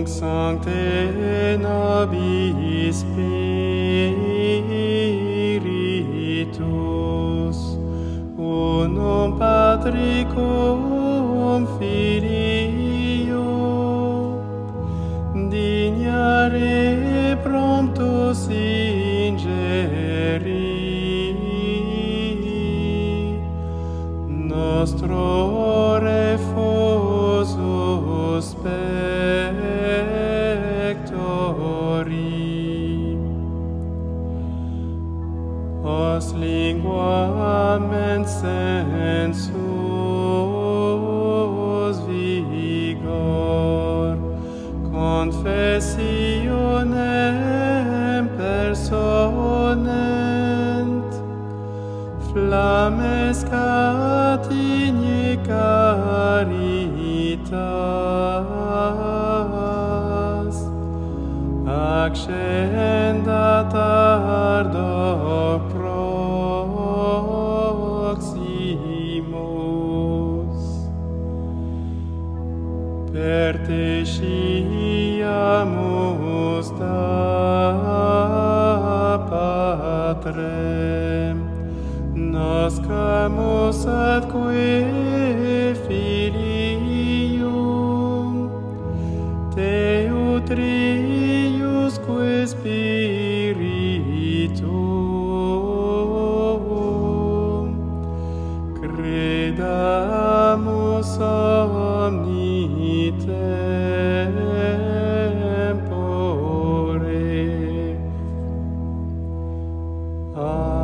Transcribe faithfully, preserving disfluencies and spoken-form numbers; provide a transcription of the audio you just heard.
Nunc sancte nobis Spiritus, unum Patri cum Filio, dignare promptus ingeri, nostro refusus pectori. Os linguament sensus vigor, confessionem personent, flammes catini caritas, accendat ardor proximus. Per te sciamus da Patrem, nascamus atque Filium, te utriusque Spiritum, credamus omni tempore. Amen.